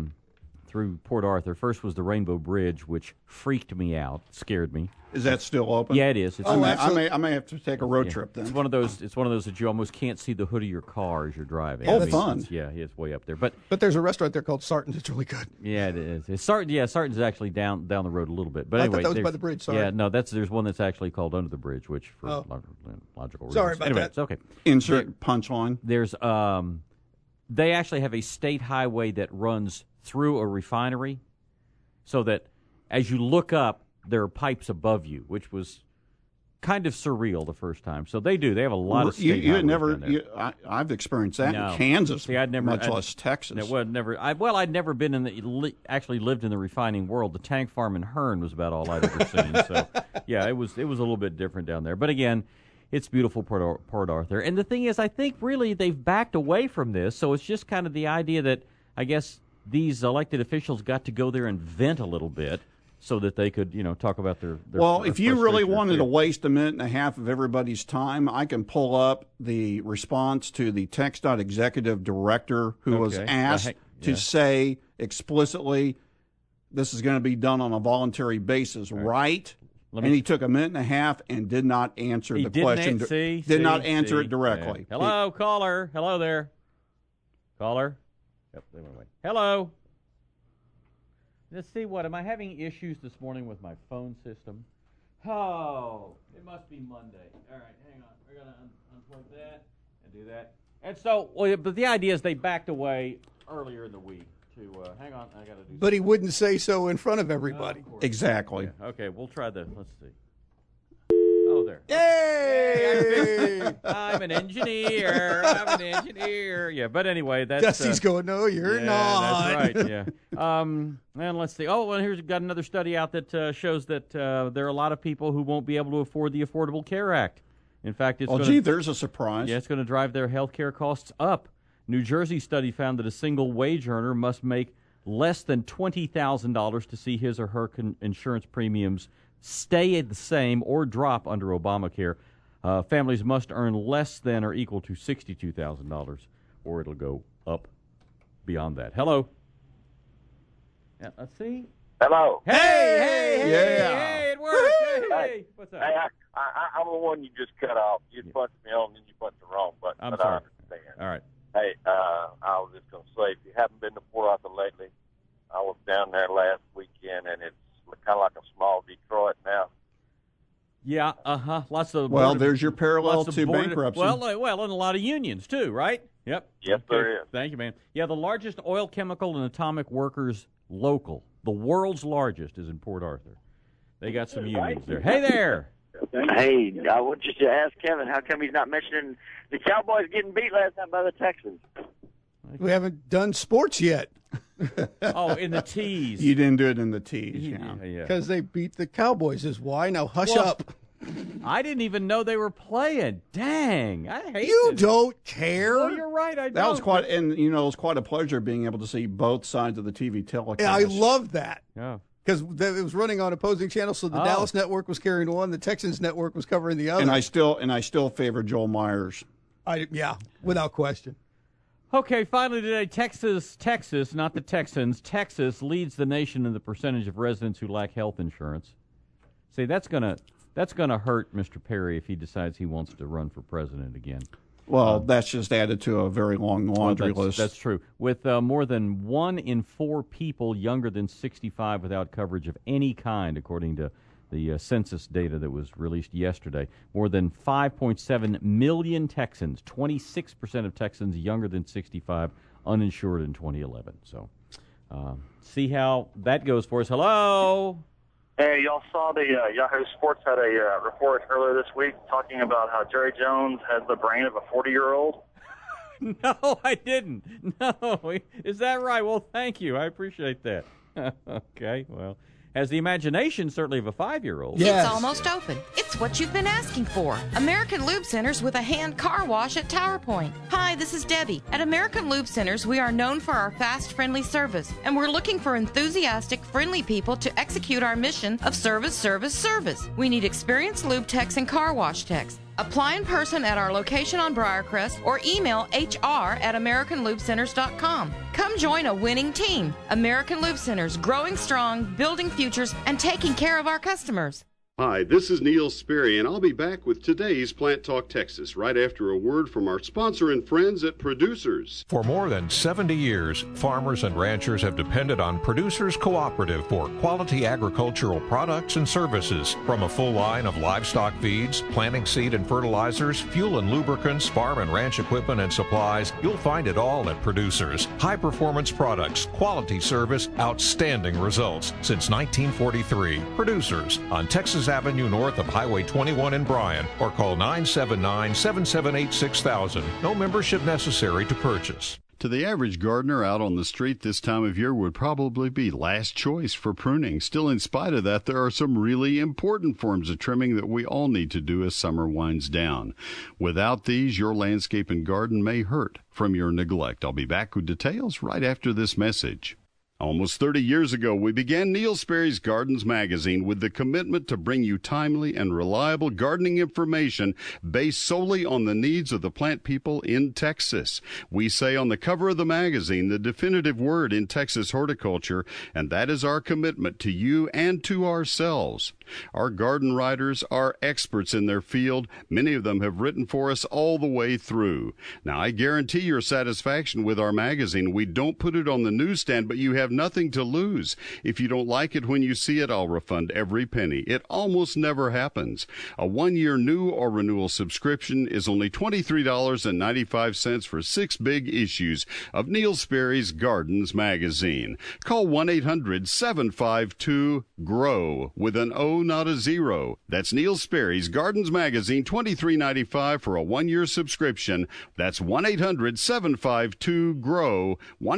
Port Arthur. First was the Rainbow Bridge, which freaked me out, scared me. Is that still open? Yeah, it is. I may have to take a road trip then. It's one of those that you almost can't see the hood of your car as you're driving. Fun. It's way up there. But there's a restaurant there called Sarton's. It's really good. Yeah, it is. Sarton's is actually down the road a little bit. But anyway, I thought that was by the bridge. Sorry. Yeah, no, there's one that's actually called Under the Bridge, which for logical reasons. Sorry about anyway, that. It's okay. Insert punchline. There's they actually have a state highway that runs through a refinery, so that as you look up, there are pipes above you, which was kind of surreal the first time. So they do. They have a lot of state highways down there. I've experienced that in Kansas. See, much less Texas. I'd never been actually lived in the refining world. The tank farm in Hearn was about all I'd ever seen. So yeah, it was a little bit different down there. But again, it's beautiful Port Arthur. And the thing is, I think really they've backed away from this. So it's just kind of the idea that I guess these elected officials got to go there and vent a little bit, so that they could, talk about their well, if you really wanted to waste a minute and a half of everybody's time, I can pull up the response to the TxDOT executive director who was asked to say explicitly this is going to be done on a voluntary basis, right? And he took a minute and a half and did not answer the question. Did not answer it directly. Yeah. Hello, caller. Hello there. Caller. Yep, they went away. Hello. Let's see, am I having issues this morning with my phone system? Oh, it must be Monday. All right, hang on. We're going to unplug that and do that. And so, but the idea is they backed away earlier in the week to, hang on, I got to do But he wouldn't say so in front of everybody. Exactly. Yeah, okay, we'll try the, let's see. Oh, there. Yay! I'm an engineer. Yeah, but anyway, that's... Dusty's going, no, you're not. That's right, yeah. And let's see. Oh, well, here's got another study out that shows that there are a lot of people who won't be able to afford the Affordable Care Act. In fact, there's a surprise. Yeah, it's going to drive their health care costs up. New Jersey study found that a single wage earner must make less than $20,000 to see his or her insurance premiums stay the same or drop under Obamacare. Families must earn less than or equal to $62,000, or it'll go up beyond that. Hello. Yeah, let's see. Hello. Hey, it worked. Hey, what's up? Hey, I'm the one you just cut off. You punched me on, and then you punched the wrong button. I'm but sorry. I understand. All right. Hey, I was just going to say, if you haven't been to Port Arthur lately, I was down there last weekend, and it's kind of like a small Detroit now. Yeah, lots of... there's your parallel to bankruptcy. Well, and a lot of unions, too, right? Yep. Yes, there is. Thank you, man. Yeah, the largest oil, chemical, and atomic workers local, the world's largest, is in Port Arthur. They got some unions there. Hey there! Hey, I want you to ask Kevin how come he's not mentioning the Cowboys getting beat last night by the Texans. We haven't done sports yet. In the tees. You didn't do it in the tees, yeah. Because they beat the Cowboys is why. Now hush up. I didn't even know they were playing. Dang, I hate You this. don't care. Oh, you're right. I don't. That was quite, and it was quite a pleasure being able to see both sides of the TV telecast. Yeah, I love that. Yeah. Because it was running on opposing channels, so the Dallas network was carrying one, the Texans network was covering the other. And I still favor Joel Myers. Without question. Okay, finally today, Texas, not the Texans, Texas leads the nation in the percentage of residents who lack health insurance. See, that's gonna hurt Mr. Perry if he decides he wants to run for president again. Well, that's just added to a very long laundry list. That's true. With more than 1 in 4 people younger than 65 without coverage of any kind, according to the census data that was released yesterday. More than 5.7 million Texans, 26% of Texans younger than 65, uninsured in 2011. So see how that goes for us. Hello? Hey, y'all saw the Yahoo Sports had a report earlier this week talking about how Jerry Jones has the brain of a 40-year-old? No, I didn't. No. Is that right? Well, thank you. I appreciate that. Okay, well. Has the imagination, certainly, of a 5-year-old. Yes. It's almost open. It's what you've been asking for. American Lube Centers with a hand car wash at Tower Point. Hi, this is Debbie. At American Lube Centers, we are known for our fast, friendly service, and we're looking for enthusiastic, friendly people to execute our mission of service, service, service. We need experienced lube techs and car wash techs. Apply in person at our location on Briarcrest or email hr@AmericanLubeCenters.com. Come join a winning team. American Lube Centers, growing strong, building futures, and taking care of our customers. Hi, this is Neil Sperry, and I'll be back with today's Plant Talk Texas right after a word from our sponsor and friends at Producers. For more than 70 years, farmers and ranchers have depended on Producers Cooperative for quality agricultural products and services. From a full line of livestock feeds, planting seed and fertilizers, fuel and lubricants, farm and ranch equipment and supplies, you'll find it all at Producers. High-performance products, quality service, outstanding results. Since 1943, Producers on Texas Avenue north of Highway 21 in Bryan, or call 979-778-6000. No membership necessary to purchase. To the average gardener out on the street this time of year would probably be last choice for pruning. Still, in spite of that, there are some really important forms of trimming that we all need to do as summer winds down. Without these, your landscape and garden may hurt from your neglect. I'll be back with details right after this message. Almost 30 years ago, we began Neil Sperry's Gardens magazine with the commitment to bring you timely and reliable gardening information based solely on the needs of the plant people in Texas. We say on the cover of the magazine, the definitive word in Texas horticulture, and that is our commitment to you and to ourselves. Our garden writers are experts in their field. Many of them have written for us all the way through. Now, I guarantee your satisfaction with our magazine. We don't put it on the newsstand, but you have nothing to lose. If you don't like it when you see it, I'll refund every penny. It almost never happens. A 1-year new or renewal subscription is only $23.95 for 6 big issues of Neil Sperry's Gardens magazine. Call 1-800-752-GROW with an O, not a zero. That's Neil Sperry's Gardens magazine, $23.95 for a 1-year subscription. That's 1-800-752-GROW,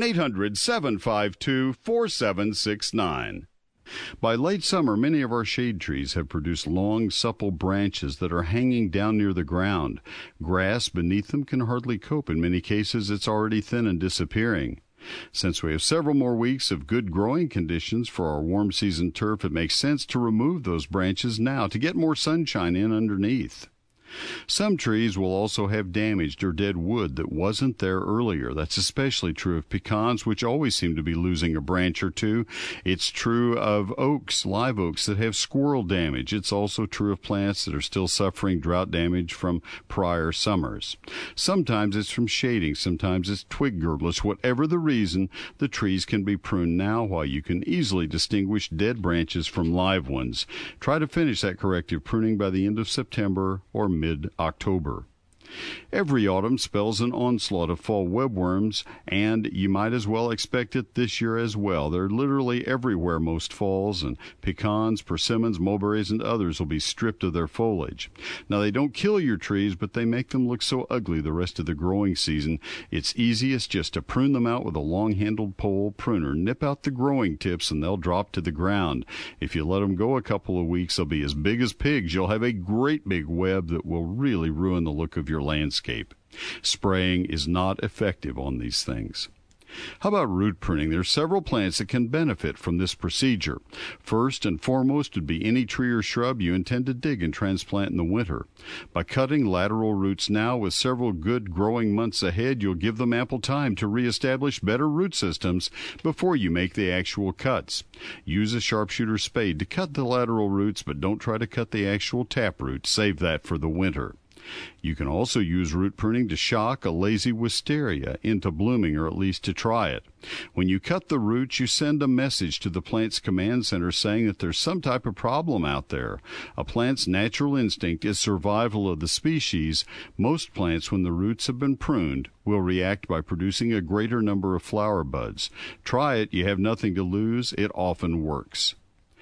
1-800-752-4769. By late summer, many of our shade trees have produced long, supple branches that are hanging down near the ground. Grass beneath them can hardly cope. In many cases, it's already thin and disappearing. Since we have several more weeks of good growing conditions for our warm season turf, it makes sense to remove those branches now to get more sunshine in underneath. Some trees will also have damaged or dead wood that wasn't there earlier. That's especially true of pecans, which always seem to be losing a branch or two. It's true of oaks, live oaks, that have squirrel damage. It's also true of plants that are still suffering drought damage from prior summers. Sometimes it's from shading. Sometimes it's twig girdlers. Whatever the reason, the trees can be pruned now while you can easily distinguish dead branches from live ones. Try to finish that corrective pruning by the end of September or mid-October. Every autumn spells an onslaught of fall webworms, and you might as well expect it this year as well. They're literally everywhere most falls, and pecans, persimmons, mulberries, and others will be stripped of their foliage. Now, they don't kill your trees, but they make them look so ugly the rest of the growing season. It's easiest just to prune them out with a long-handled pole pruner. Nip out the growing tips, and they'll drop to the ground. If you let them go a couple of weeks, they'll be as big as pigs. You'll have a great big web that will really ruin the look of your landscape. Spraying is not effective on these things. How about root pruning? There are several plants that can benefit from this procedure. First and foremost would be any tree or shrub you intend to dig and transplant in the winter. By cutting lateral roots now with several good growing months ahead, you'll give them ample time to reestablish better root systems before you make the actual cuts. Use a sharpshooter spade to cut the lateral roots, but don't try to cut the actual taproot. Save that for the winter. You can also use root pruning to shock a lazy wisteria into blooming, or at least to try it. When you cut the roots, you send a message to the plant's command center saying that there's some type of problem out there. A plant's natural instinct is survival of the species. Most plants, when the roots have been pruned, will react by producing a greater number of flower buds. Try it. You have nothing to lose. It often works.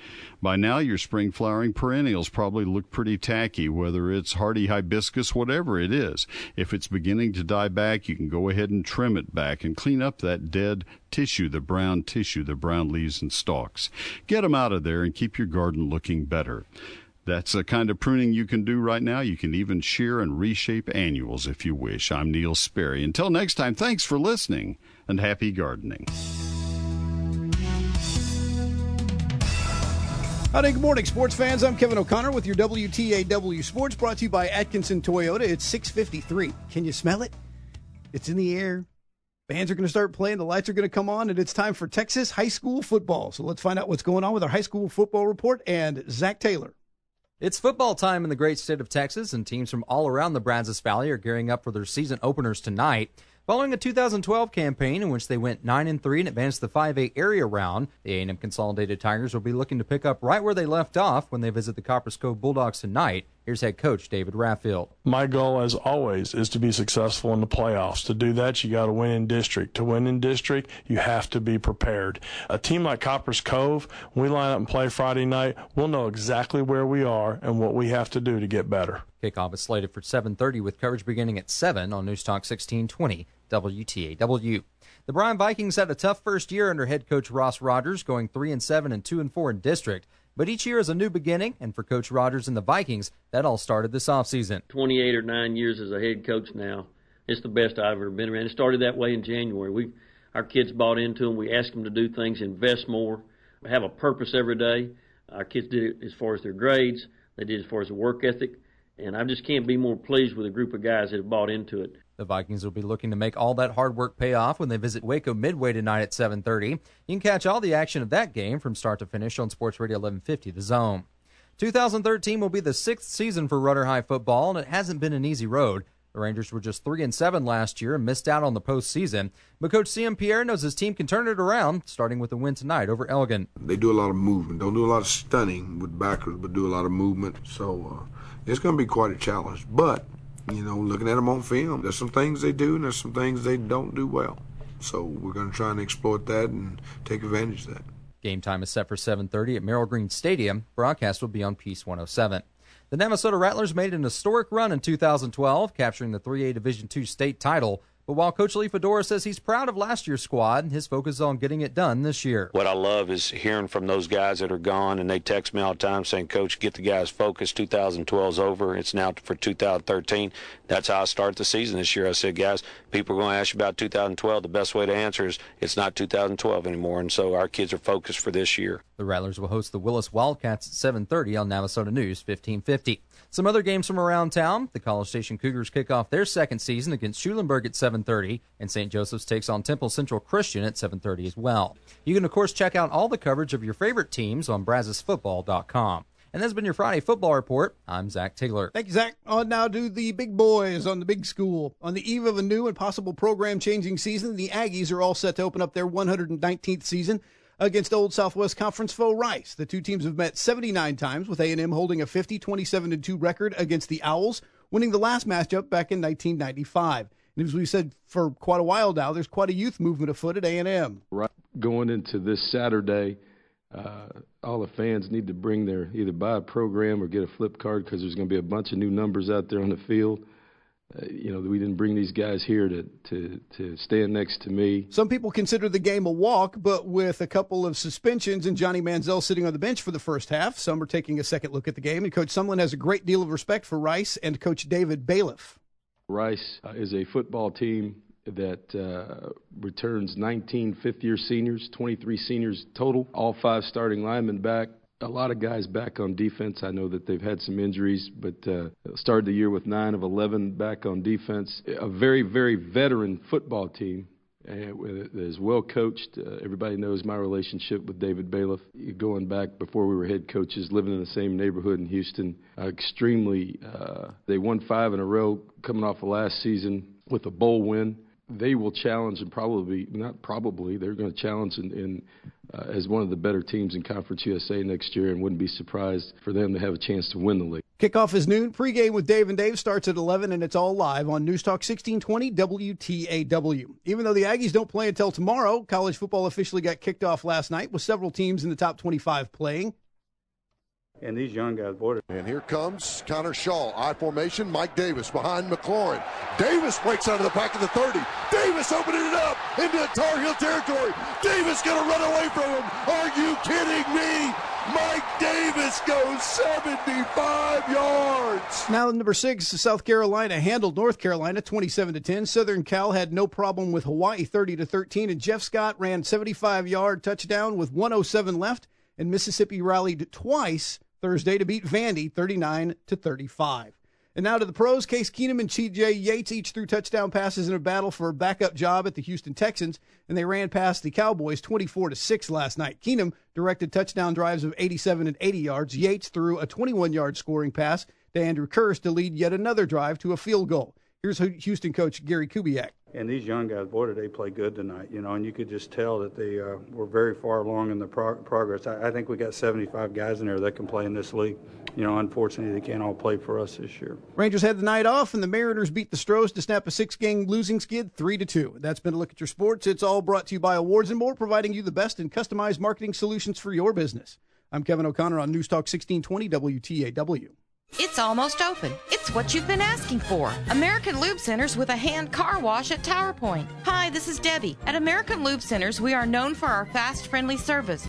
By now, your spring-flowering perennials probably look pretty tacky, whether it's hardy hibiscus, whatever it is. If it's beginning to die back, you can go ahead and trim it back and clean up that dead tissue, the brown leaves and stalks. Get them out of there and keep your garden looking better. That's a kind of pruning you can do right now. You can even shear and reshape annuals if you wish. I'm Neil Sperry. Until next time, thanks for listening and happy gardening. Howdy, good morning, sports fans. I'm Kevin O'Connor with your WTAW Sports, brought to you by Atkinson Toyota. It's 6:53. Can you smell it? It's in the air. Bands are going to start playing. The lights are going to come on, and it's time for Texas high school football. So let's find out what's going on with our high school football report and Zach Taylor. It's football time in the great state of Texas, and teams from all around the Brazos Valley are gearing up for their season openers tonight. Following a 2012 campaign in which they went 9-3 and advanced the 5A area round, the A&M Consolidated Tigers will be looking to pick up right where they left off when they visit the Copperas Cove Bulldogs tonight. Here's head coach David Raffield. My goal, as always, is to be successful in the playoffs. To do that, you got to win in district. To win in district, you have to be prepared. A team like Copperas Cove, when we line up and play Friday night, we'll know exactly where we are and what we have to do to get better. Kickoff is slated for 7:30 with coverage beginning at 7 on News Talk 1620 WTAW. The Bryan Vikings had a tough first year under head coach Ross Rogers, going 3-7 and 2-4 in district. But each year is a new beginning, and for Coach Rogers and the Vikings, that all started this offseason. 28 or 9 years as a head coach now. It's the best I've ever been around. It started that way in January. Our kids bought into them. We asked them to do things, invest more, have a purpose every day. Our kids did it as far as their grades. They did it as far as the work ethic. And I just can't be more pleased with a group of guys that have bought into it. The Vikings will be looking to make all that hard work pay off when they visit Waco Midway tonight at 7:30. You can catch all the action of that game from start to finish on Sports Radio 1150 The Zone. 2013 will be the 6th season for Rudder High football, and it hasn't been an easy road. The Rangers were just 3-7 last year and missed out on the postseason. But Coach C.M. Pierre knows his team can turn it around, starting with a win tonight over Elgin. They do a lot of movement. Don't do a lot of stunning with backers, but do a lot of movement. So it's going to be quite a challenge. But, looking at them on film, there's some things they do and there's some things they don't do well. So we're going to try and exploit that and take advantage of that. Game time is set for 7:30 at Merrill Green Stadium. Broadcast will be on Peace 107. The Navasota Rattlers made an historic run in 2012, capturing the 3A Division II state title. But while Coach Lee Fedora says he's proud of last year's squad, his focus is on getting it done this year. What I love is hearing from those guys that are gone, and they text me all the time saying, Coach, get the guys focused. 2012 is over. It's now for 2013. That's how I start the season this year. I said, guys, people are going to ask you about 2012. The best way to answer is it's not 2012 anymore, and so our kids are focused for this year. The Rattlers will host the Willis Wildcats at 7:30 on Navasota News 1550. Some other games from around town. The College Station Cougars kick off their second season against Schulenburg at 7:30, and St. Joseph's takes on Temple Central Christian at 7:30 as well. You can, of course, check out all the coverage of your favorite teams on BrazosFootball.com. And that's been your Friday Football Report. I'm Zach Tigler. Thank you, Zach. On now to the big boys on the big school. On the eve of a new and possible program-changing season, the Aggies are all set to open up their 119th season against Old Southwest Conference foe Rice. The two teams have met 79 times, with A&M holding a 50-27-2 record against the Owls, winning the last matchup back in 1995. And as we said for quite a while now, there's quite a youth movement afoot at A&M. Right. Going into this Saturday, all the fans need to bring their, either buy a program or get a flip card, because there's going to be a bunch of new numbers out there on the field. We didn't bring these guys here to stand next to me. Some people consider the game a walk, but with a couple of suspensions and Johnny Manziel sitting on the bench for the first half, some are taking a second look at the game. And Coach Sumlin has a great deal of respect for Rice and Coach David Bailiff. Rice is a football team that returns 19 fifth-year seniors, 23 seniors total, all 5 starting linemen back. A lot of guys back on defense. I know that they've had some injuries, but started the year with 9 of 11 back on defense. A very, very veteran football team that is well coached. Everybody knows my relationship with David Bailiff. Going back before we were head coaches, living in the same neighborhood in Houston. They won 5 in a row coming off of last season with a bowl win. They will challenge, and they're going to challenge as one of the better teams in Conference USA next year, and wouldn't be surprised for them to have a chance to win the league. Kickoff is noon. Pregame with Dave and Dave starts at 11, and it's all live on News Talk 1620 WTAW. Even though the Aggies don't play until tomorrow, college football officially got kicked off last night with several teams in the top 25 playing. And these young guys, boy. And here comes Connor Shaw. I formation, Mike Davis behind McLaurin. Davis breaks out of the back of the 30. Davis opening it up into Tar Heel territory. Davis going to run away from him. Are you kidding me? Mike Davis goes 75 yards. Now, number 6, South Carolina handled North Carolina 27-10. Southern Cal had no problem with Hawaii 30-13. And Jeff Scott ran 75-yard touchdown with 1:07 left. And Mississippi rallied twice Thursday to beat Vandy 39-35. And now to the pros. Case Keenum and T.J. Yates each threw touchdown passes in a battle for a backup job at the Houston Texans, and they ran past the Cowboys 24-6 last night. Keenum directed touchdown drives of 87 and 80 yards. Yates threw a 21-yard scoring pass to Andrew Kearse to lead yet another drive to a field goal. Here's Houston coach Gary Kubiak. And these young guys, boy, did they play good tonight, and you could just tell that they were very far along in the progress. I think we got 75 guys in there that can play in this league. Unfortunately, they can't all play for us this year. Rangers had the night off, and the Mariners beat the Stros to snap a 6-game losing skid 3-2. That's been a look at your sports. It's all brought to you by Awards and More, providing you the best in customized marketing solutions for your business. I'm Kevin O'Connor on News Talk 1620 WTAW. It's almost open. It's what you've been asking for. American Lube Centers with a hand car wash at Tower Point. Hi, this is Debbie. At American Lube Centers, we are known for our fast, friendly service.